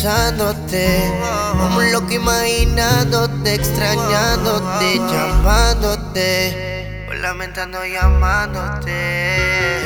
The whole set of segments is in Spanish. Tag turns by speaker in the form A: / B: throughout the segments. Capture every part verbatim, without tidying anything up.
A: pensándote, como un loco imaginándote, extrañándote, llamándote, lamentando llamándote.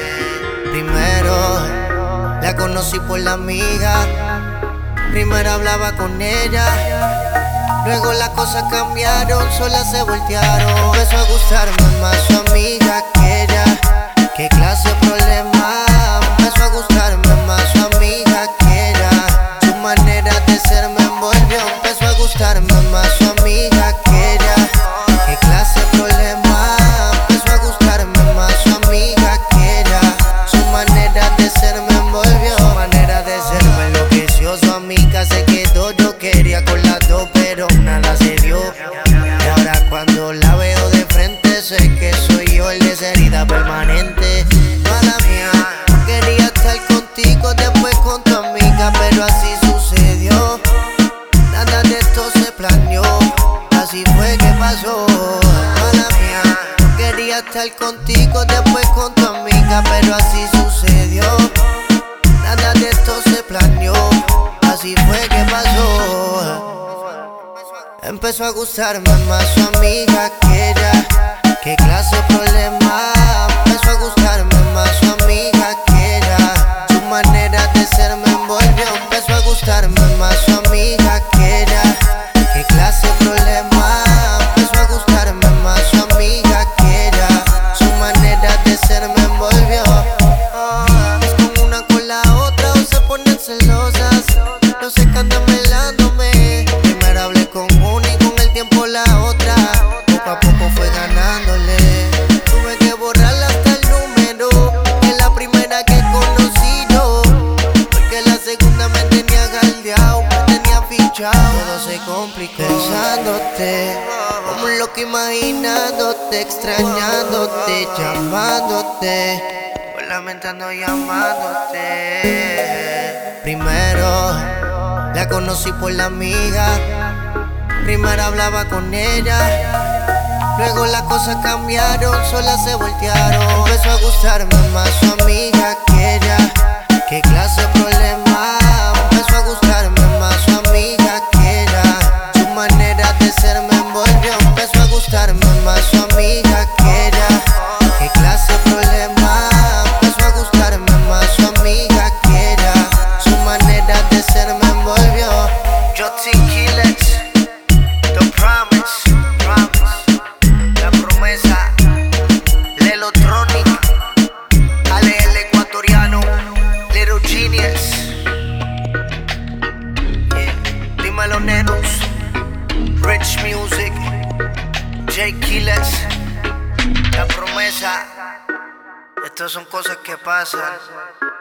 A: Primero la conocí por la amiga, primero hablaba con ella, luego las cosas cambiaron, solas se voltearon. Empezó a gustarme más su amiga que ella. ¿Qué clase de problema? Empezó a gustarme más su amiga que ella. Su manera de ser me envolvió. Empezó a gustarme más su amiga que ella. ¿Qué clase de problema? Empezó a gustarme más su amiga que ella. Su manera de ser me envolvió. Su manera de ser me enloqueció. Su amiga se quedó. Yo quería con las dos, pero nada se dio. Y ahora cuando la veo de frente, sé que soy yo el de esa herida permanente. Mala mía, quería estar contigo, después con tu amiga, pero así sucedió. Nada de esto se planeó, así fue que pasó. Mala mía, quería estar contigo, después con tu amiga, pero así sucedió. Nada de esto se planeó, así fue que pasó. Empezó a gustarme más su amiga que ella. ¿Qué clase de problema? Empezó a gustarme más su amiga que ella. Su manera de ser me envolvió. Empezó a gustarme más su amiga que ella. ¿Qué clase de problema? Empezó a gustarme más su amiga que ella. Su manera de ser me envolvió. Es como una con la otra, o se ponen celosas. No sé qué andan melándome. Primero hablé con una y con el tiempo la otra. Poco a poco fue ganándole. Tuve que borrarla hasta el número. Es la primera que he conocido, porque la segunda me tenía galdeado, me tenía fichado. Todo se complicó pensándote, como un loco imaginándote, extrañándote, llamándote, pues lamentando llamándote. Primero la conocí por la amiga, primero hablaba con ella, luego las cosas cambiaron, solas se voltearon. Empezó a gustarme más su amiga que ella. ¿Qué clase de problema? Empezó a gustarme más su amiga que ella. Su manera de ser me envolvió. Empezó a gustarme más su amiga que ella. ¿Qué clase de problema? Empezó a gustarme más su amiga que ella. Su manera de ser me envolvió. J Killers, The Promise, Promise, La Promesa, Lelotronic, Ale el Ecuatoriano, Little Genius, yeah. Dímelo Nenos, Rich Music, J Killers, La Promesa. Estas son cosas que pasan.